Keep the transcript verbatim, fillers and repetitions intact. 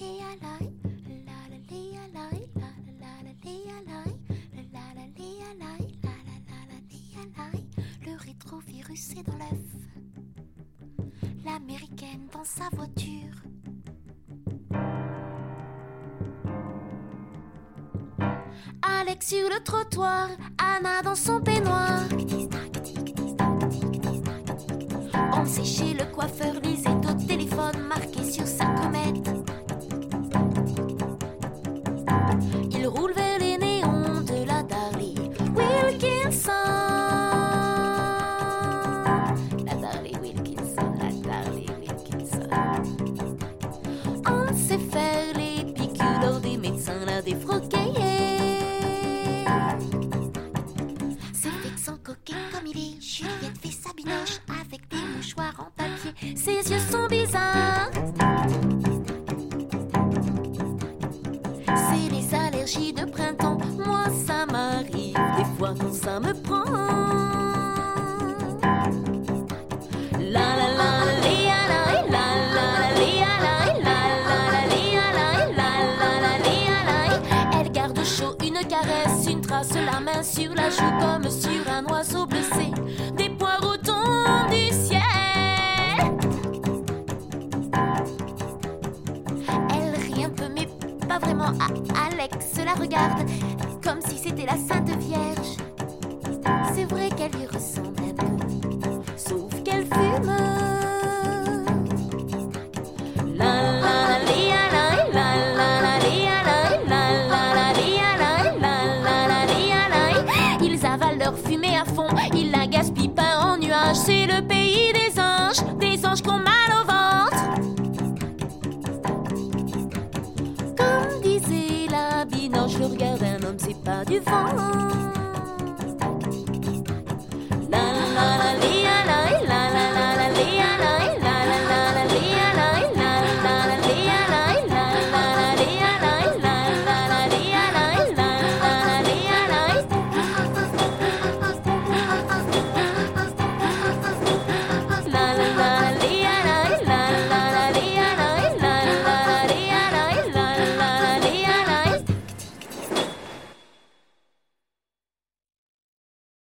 Le rétrovirus est dans l'œuf. L'américaine dans sa voiture. Alex sur le trottoir, Anna dans son peignoir. On sait chez le coiffeur, Lisette au téléphone marqué sur sa comète. Il roule vers les néons de la Darley Wilkinson. La Darley Wilkinson, la Darley Wilkinson. On sait faire les piqûres des médecins, la défroquer. C'est vexant, coquin comme il est. Juliette fait sa binoche avec des mouchoirs en papier. Ses yeux sont bizarres. C'est les allergies de printemps. Moi ça m'arrive des fois quand ça me prend. La la la lia la la la lia la la la lia la la la lia la. Elle garde chaud une caresse, une trace, la main sur la joue comme sur un oiseau blessé. Des poireaux tombent du ciel. Elle rit un peu mais pas vraiment. Ah, Alex la regarde comme si c'était la Sainte Vierge. C'est vrai qu'elle lui ressemble un peu, sauf qu'elle fume. La la la lia la la la la lia la la la la lia la la la la lia la. Ils avalent leur fumée à fond, ils la gaspillent pas en nuages. C'est le pays des anges, des anges qui ont mal au ventre. Comme disait la binoche, je regarde un homme, c'est pas du vent.